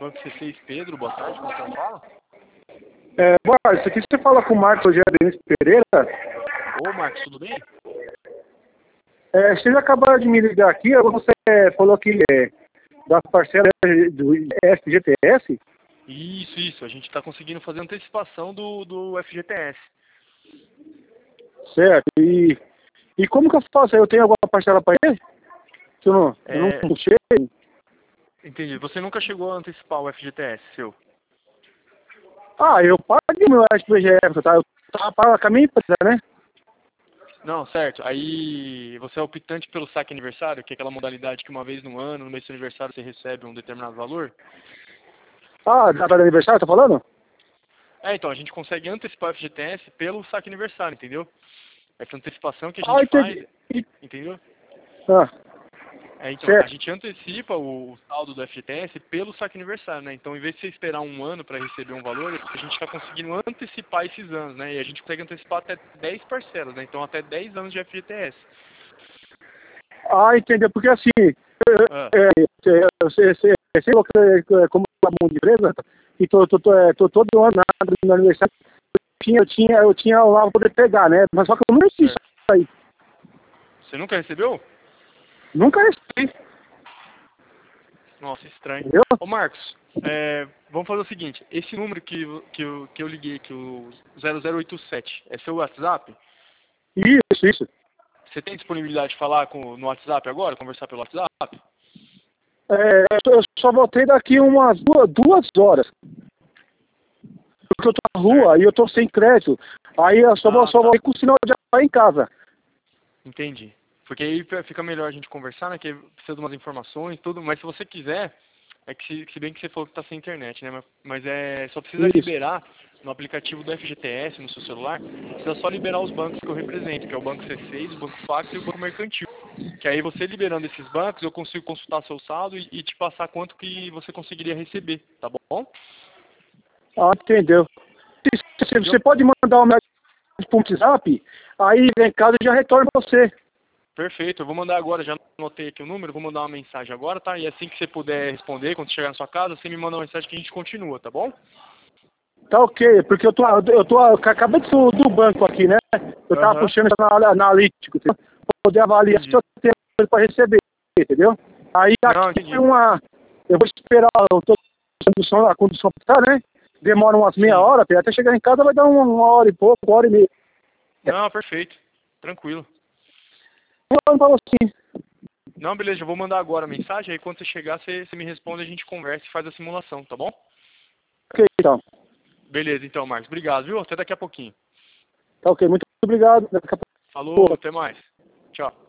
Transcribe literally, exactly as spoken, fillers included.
Banco C seis Pedro, boa tarde, como você fala? É, boa tarde, isso aqui você fala com o Marcos Rogério Denis Pereira. Ô Marcos, tudo bem? É, vocês acabaram de me ligar aqui, você falou que é das parcelas do F G T S? Isso, isso, a gente está conseguindo fazer antecipação do, do F G T S. Certo, e, e como que eu faço? Eu tenho alguma parcela para ele? Que eu não, eu É, não puxei? entendi, você nunca chegou a antecipar o F G T S seu? Ah, eu paguei meu F G T S, tá? Eu tava pagando com a minha empresa, né? Não, certo. Aí você é optante pelo saque aniversário, que é aquela modalidade que uma vez no ano, no mês do seu aniversário, você recebe um determinado valor? Ah, data de aniversário, tá falando? É, então, a gente consegue antecipar o F G T S pelo saque aniversário, entendeu? Essa antecipação que a Ah, gente faz, entendi. E- entendeu? Ah, É, então, a certo. gente antecipa o, o saldo do F G T S pelo saque aniversário, né? Então, em vez de você esperar um ano para receber um valor, a gente está conseguindo antecipar esses anos, né? E a gente consegue antecipar até dez parcelas, né? Então, até dez anos de F G T S. Ah, entendeu? Porque assim, Ah, é, é, você, você, você falou que, é, como uma de empresa, e tô, tô, tô, é, tô todo ano nada no aniversário, eu tinha, eu tinha, eu tinha lá pra poder pegar, né? Mas só que eu não fiz isso certo. aí. Você nunca recebeu? Nunca recebi, Nossa, estranho. entendeu? Ô Marcos, é, vamos fazer o seguinte, esse número que, que, eu, que eu liguei, que o zero zero oito sete, é seu WhatsApp? Isso, isso. Você tem disponibilidade de falar com, no WhatsApp agora, conversar pelo WhatsApp? É, eu só voltei daqui umas duas, duas horas. Porque eu tô na Certo. rua e eu tô sem crédito. Aí eu só, vou- Ah, só tá. voltei com o sinal de ar em casa. Entendi. Porque aí fica melhor a gente conversar, né? Que precisa de umas informações, tudo. Mas se você quiser, é que se, se bem que você falou que tá sem internet, né? Mas, mas é só precisa Isso. liberar no aplicativo do F G T S no seu celular, precisa só liberar os bancos que eu represento, que é o Banco C seis, o Banco Facto e o Banco Mercantil. Que aí você liberando esses bancos, eu consigo consultar seu saldo e, e te passar quanto que você conseguiria receber, tá bom? Ah, entendeu? Se- se- Entendeu? Você pode mandar uma mensagem pro WhatsApp, aí em casa eu já retorno pra você. Perfeito, eu vou mandar agora, já anotei aqui o número, vou mandar uma mensagem agora, tá? E assim que você puder responder, quando chegar na sua casa, você me manda uma mensagem que a gente continua, tá bom? Tá ok, porque eu tô, eu tô, eu acabei de sair do banco aqui, né? Eu tava Aham, puxando isso na analítico, entendeu? Pra poder avaliar se entendi. eu tenho coisa pra receber, entendeu? Aí Não, aqui foi entendi. uma. Eu vou esperar eu tô, a condução, a condução tá, né? Demora umas meia Sim. hora, até chegar em casa vai dar uma, uma hora e pouco, uma hora e meia. Não, perfeito. Tranquilo. Falando pra você. Não, beleza, eu vou mandar agora a mensagem, aí quando você chegar, você, você me responde, a gente conversa e faz a simulação, tá bom? Ok, então. Beleza, então, Marcos. Obrigado, viu? Até daqui a pouquinho. Tá ok, muito obrigado. Daqui a Falou, pouco. até mais. Tchau.